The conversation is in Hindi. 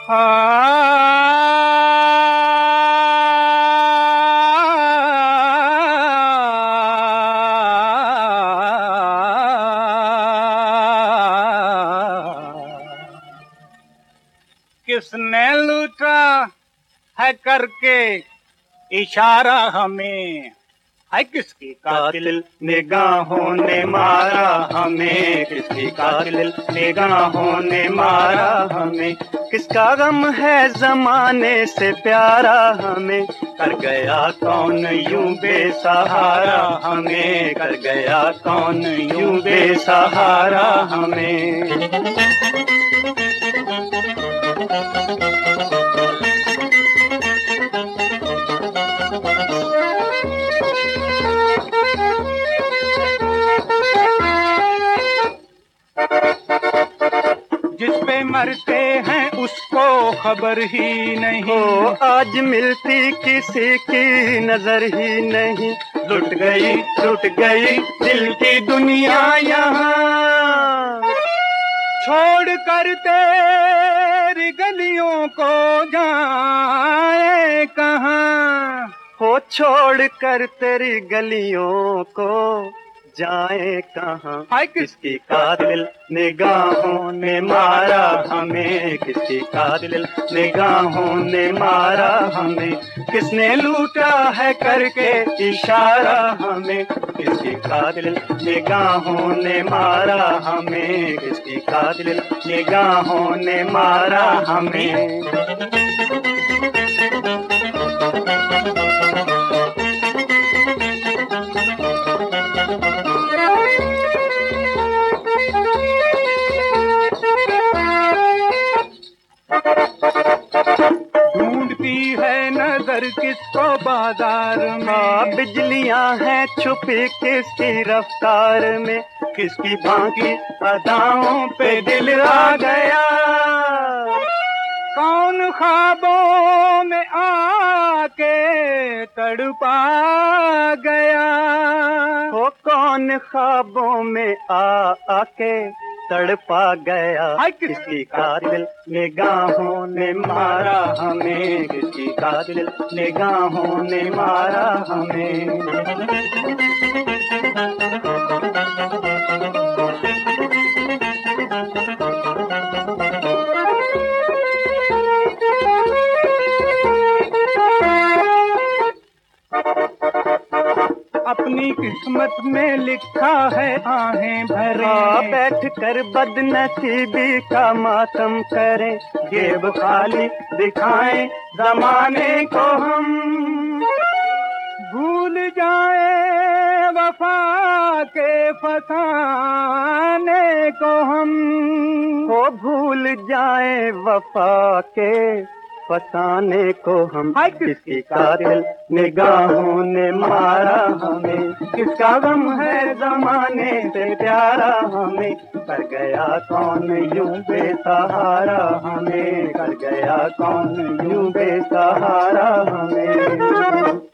किसने लूटा है करके इशारा हमें, है किसकी कातिल निगाहों ने मारा हमें, किसकी कातिल निगाहों ने मारा हमें। किसका गम है जमाने से प्यारा हमें, कर गया कौन यूं बेसहारा हमें, कर गया कौन यूं बेसहारा हमें। जिस पे मरते हैं उसको खबर ही नहीं, हो आज मिलती किसी की नजर ही नहीं। लुट गई दिल की दुनिया यहाँ, छोड़ कर तेरी गलियों को जाए कहाँ। हो छोड़ कर तेरी गलियों को जाए कहाँ। किसकी कातिल निगाहों ने मारा हमें, किसकी कातिल निगाहों ने मारा हमें। किसने लूटा है करके इशारा हमें, किसकी कातिल निगाहों ने मारा हमें, किसकी कातिल निगाहों ने मारा हमें। ढूंढती है नजर किसको बाजार में, बिजलियां हैं छुपी किसकी रफ्तार में। किसकी बाकी अदाओं पे दिल आ गया, कौन ख्वाबों में आके तड़पा गया। हो कौन ख्वाबों में आके तड़पा गया। किसकी कातिल निगाहों ने मारा हमें, किसकी कातिल निगाहों ने मारा हमें। अपनी किस्मत में लिखा है आहें भरे, बैठ कर बदनसीबी का मातम करें। जेब खाली दिखाएं जमाने को हम, भूल जाए वफा के फसाने को हम। हो भूल जाए वफा के फसाने को हम। किसकी कातिल निगाहों ने मारा हमें, किसका गम है जमाने से प्यारा हमें। कर गया कौन यूं बेसहारा हमें, कर गया कौन यूं बेसहारा हमें।